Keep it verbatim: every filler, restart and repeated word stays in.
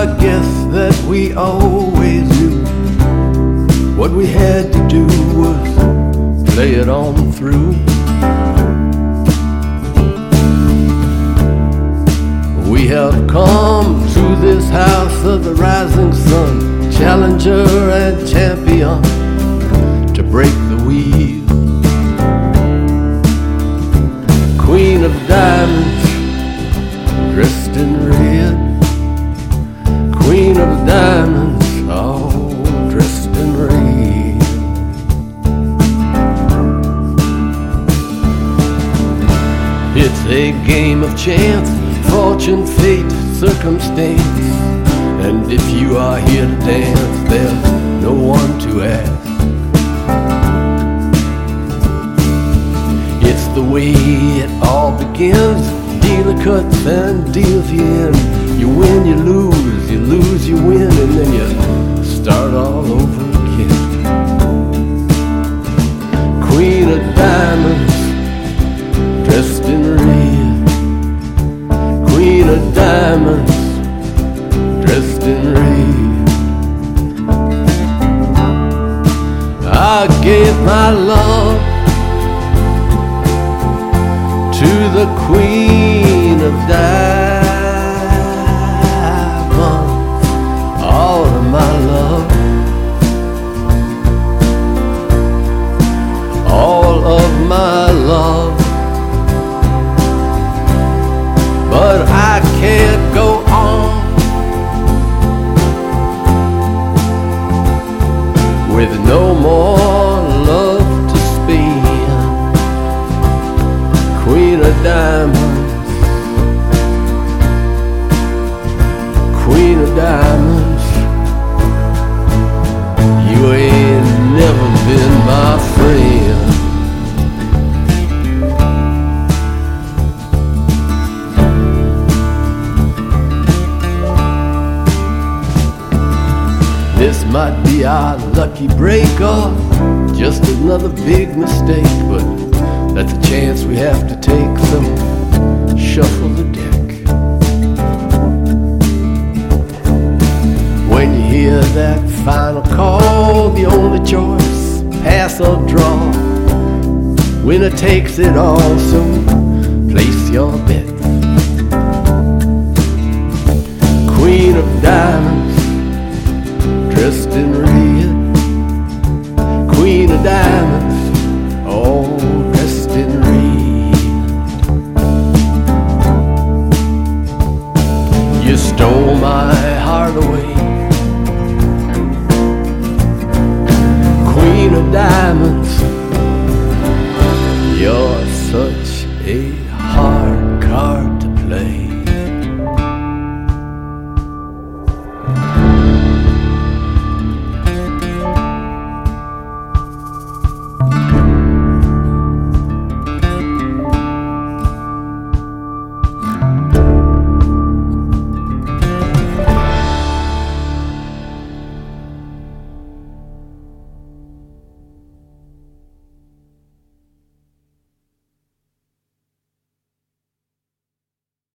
guess that we always knew what we had to do was play it on through. We have come to this house of the rising sun, challenger and champion, to break the wheel. Queen of diamonds, dressed in red. Queen of diamonds, all dressed in red. It's a game of chance, fortune, fate, circumstance, and if you are here to dance, there's no one to ask. It's the way it all begins, dealer cuts and deals you in. You win, you lose, you lose, you win, and then you start all over again. Queen of diamonds, dressed in red. Queen of diamonds, dressed in red. I gave my love to the Queen of diamonds, all of my love, all of my love. But I can't go on with no more love to spend. Queen of diamonds, Queen of diamonds, you ain't never been my friend. This might be our lucky break or just another big mistake, but that's a chance we have to take, so shuffle the deck. When you hear that final call, the only choice, pass or draw. Winner takes it all, so place your bets. Queen of diamonds, dressed in red. Queen of diamonds,